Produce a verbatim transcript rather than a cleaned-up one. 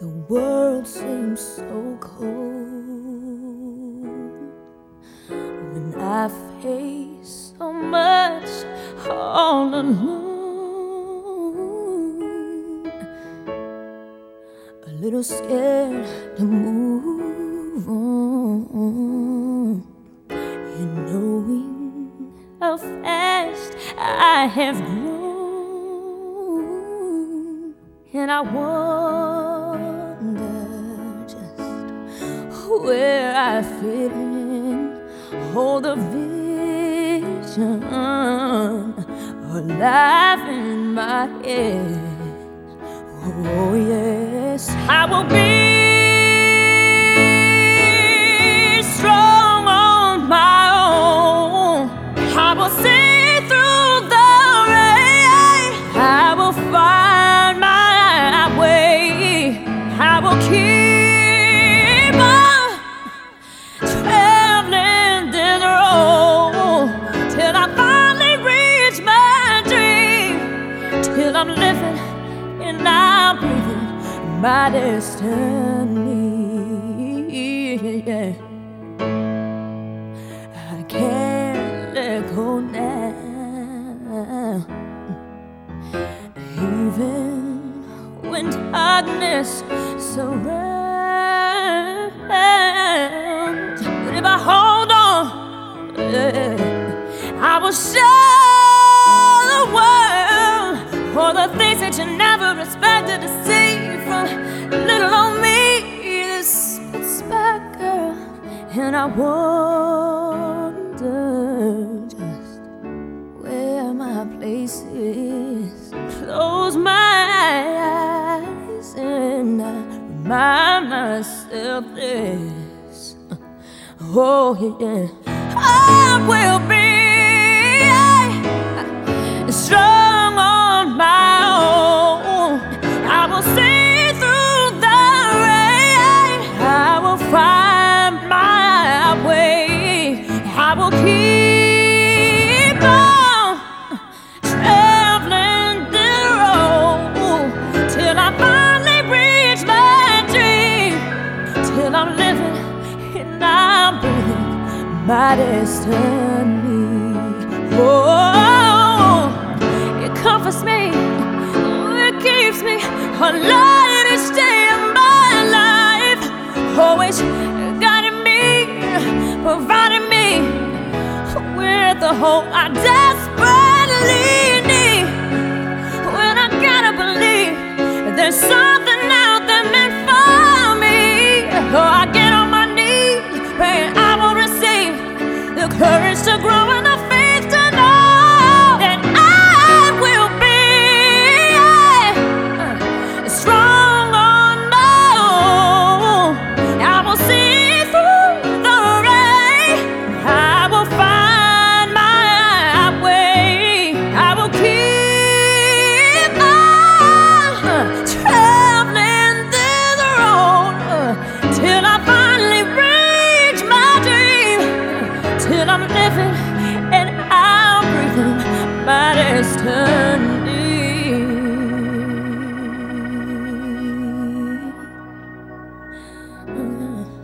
The world seems so cold when I face so much all alone. A little scared to move on, and knowing how fast I have grown. And I wonder just where I fit in, hold the vision alive in my head. Oh yes, I will be strong on my own. I will see through the rain. I will find my way. I will keep on traveling this road till I finally reach my dream, till I'm living and I'm breathing my destiny. Yeah. I can't let go now, even when darkness surrounds. But if I hold on, yeah, I will show the world all the things that you never expected to see from little old me, this spot girl. And I wonder just where my place is. Close my eyes and I remind myself this. Oh yeah, I will be strong on my own. I will see through the rain. I will find my way. I will keep on traveling the road till I finally reach my dream, till I'm living and I'm breathing my destiny. Oh, it comforts me, it keeps me alive each day of my life, always guiding me, providing me with the hope I desperately need. When I gotta believe there's something out there meant for me, oh, I get on my knees, praying I will receive the courage to grow and the faith to know that I will be strong on my own. I will see through the rain. I will find my way. I will keep on traveling this road till I finally reach my dream, till I'm living and I'm breathing my destiny. Uh.